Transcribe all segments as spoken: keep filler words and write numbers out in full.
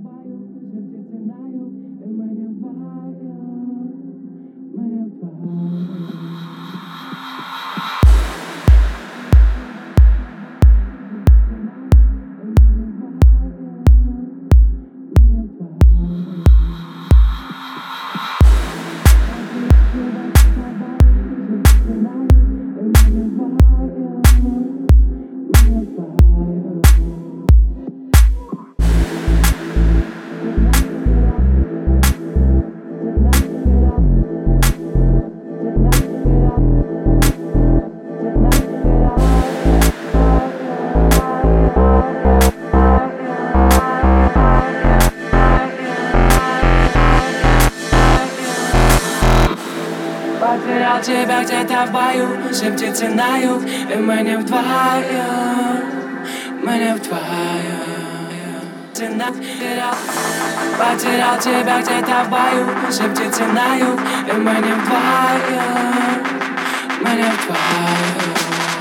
тобою шепче ціною, і мене вдвоєм, мене вдвоєм. Потерял тебя где-то в бою, шепчет ценою, и мы вдвоем, мы вдвоем. Цена потерял, потерял тебя где-то в бою, шепчет ценою, и мы вдвоем, мы вдвоем.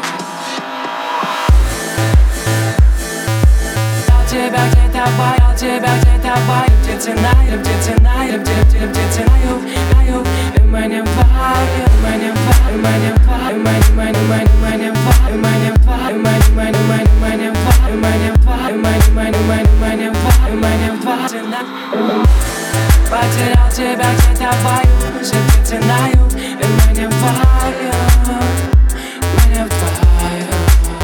Тебя где-то в бою, тебя где-то в бою, где ценою, где ценою, где где где ценою, ценою, и мы вдвоем, мы вдвоем, мы вдвоем, мы мы мы мы вдвоем, мы вдвоем, мы мы мы мы вдвоем, мы вдвоем, мы мы мы мы вдвоем, мы вдвоем. Потерял тебя где-то в бою, шепчет ценою, и мы вдвоем, мы вдвоем.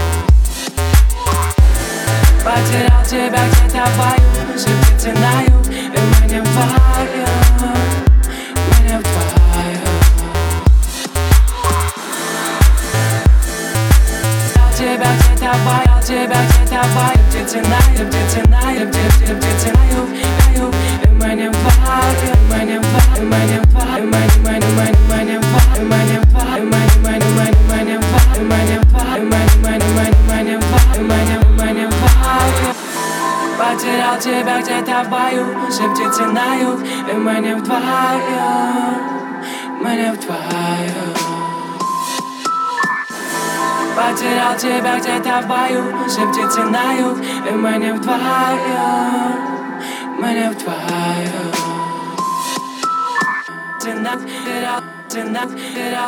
Потерял тебя где-то в бою, шепчет ценою, и мы вдвоем, мы вдвоем. Тебя где-то в бою, тебя где-то в бою, где ценою, где ценою, где где где ценою, ценою, и мы вдвоем, мы вдвоем, мы вдвоем, мы мы мы мы вдвоем, мы вдвоем, мы мы мы мы вдвоем, мы вдвоем, мы мы мы мы вдвоем, мы вдвоем. Потерял тебя где-то в бою, шепчет ценою, и мы вдвоем, мы вдвоем. Потерял тебя где-то в бою, шепчет ценою, и мы вдвоем, мы вдвоем. Цена, цена, цена,